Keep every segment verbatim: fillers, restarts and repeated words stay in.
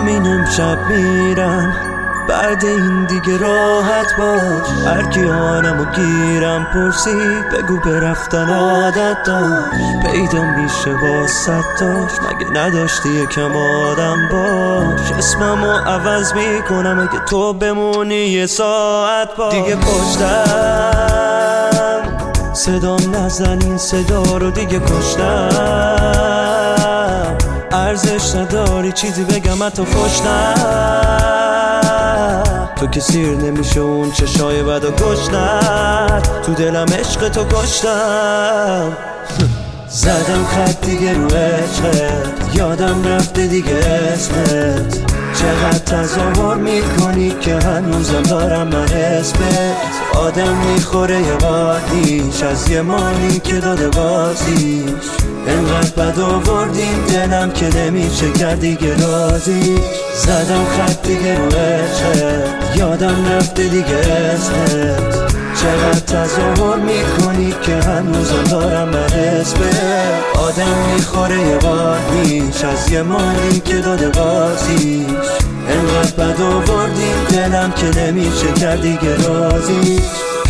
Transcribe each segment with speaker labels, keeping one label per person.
Speaker 1: همین امشب میرم، بعد این دیگه راحت باش. هر کی حالمو گیرم پرسید بگو به رفتن عادت داشت. پیدا میشه واسط داشت، مگه نداشتی یکم آدم باش. اسممو عوض میکنم اگه تو بمونی یه ساعت باش. دیگه پشتم صدام نزن، این صدا رو دیگه کشتم. ارزش نداری چیزی بگم حتی خوشنم. تو که سیر نمیشه اون چشای بد و گشنت. تو دلم عشق تو کشتم. زدم خط دیگه رو عشقت، یادم رفته دیگه اسمت. چقدر تظاهر میکنی که هنوزم دارم من اسمت. آدم میخوره یه قاتیش از یه مانی که داده بازیش. انقدر بد آوردیم دلم که نمیشه کرد دیگه رازیش. زدم خط دیگه رو عشقت، یادم رفته دیگه اسمت. چقدر تظاهر میکنی که هنوزم دارم من اسمت. آدم میخوره یه قاتیش از یه مانی که داده بازیش. انقدر بد آوردیم دلم که نمیشه کرد دیگه رازیش.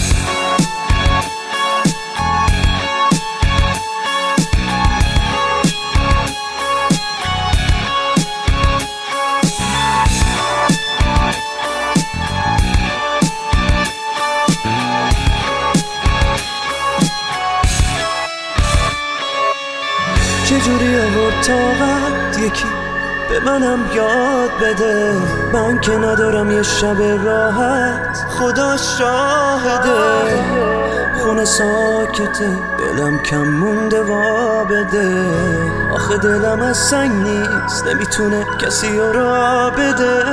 Speaker 1: چجوری آورد طاقت یکی به منم یاد بده. من که ندارم یه شب راحت، خدا شاهده. خونه ساکته دلم کم مونده وا بده. آخه دلم از سنگ نیست، نمیتونه کسی رو را بده.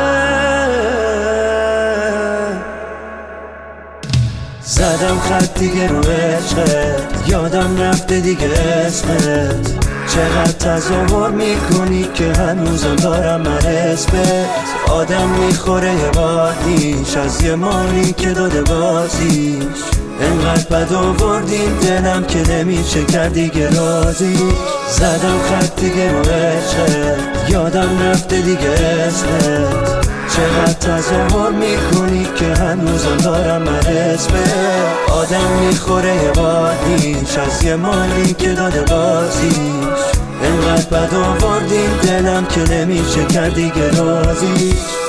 Speaker 1: زدم خط دیگه رو عشقت، یادم رفته دیگه اسمت. چقدر تظاهر میکنی که هنوزم دارم من اسمت. آدم میخوره یه قاتیش از یه مانی که داده بازیش. انقدر بد آوردیم دلم که نمیشه کرد دیگه رازیش. زدم خط دیگه رو عشقت، یادم رفته دیگه اسمت. چقدر تظاهر میکنی که هنوزم دارم من اسمت. آدم میخوره یه قاتیش از یه مانی که داده بازیش. انقدر بد آوردیم دلم که نمیشه کرد دیگه رازیش.